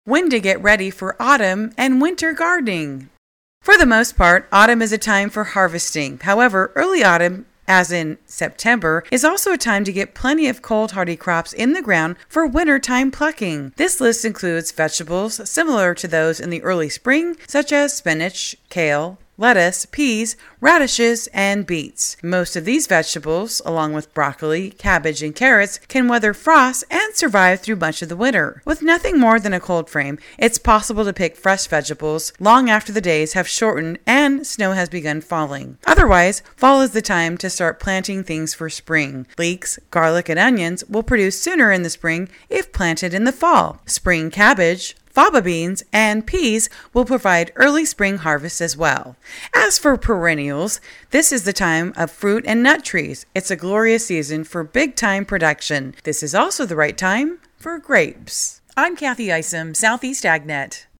When to get ready for autumn and winter gardening. For the most part, autumn is a time for harvesting. However, early autumn, as in September, is also a time to get plenty of cold hardy crops in the ground for wintertime plucking. This list includes vegetables similar to those in the early spring, such as spinach, kale, lettuce, peas, radishes, and beets. Most of these vegetables, along with broccoli, cabbage, and carrots, can weather frost and survive through much of the winter. With nothing more than a cold frame, it's possible to pick fresh vegetables long after the days have shortened and snow has begun falling. Otherwise, fall is the time to start planting things for spring. Leeks, garlic, and onions will produce sooner in the spring if planted in the fall. Spring cabbage, faba beans, and peas will provide early spring harvests as well. As for perennials, this is the time of fruit and nut trees. It's a glorious season for big-time production. This is also the right time for grapes. I'm Kathy Isom, Southeast AgNet.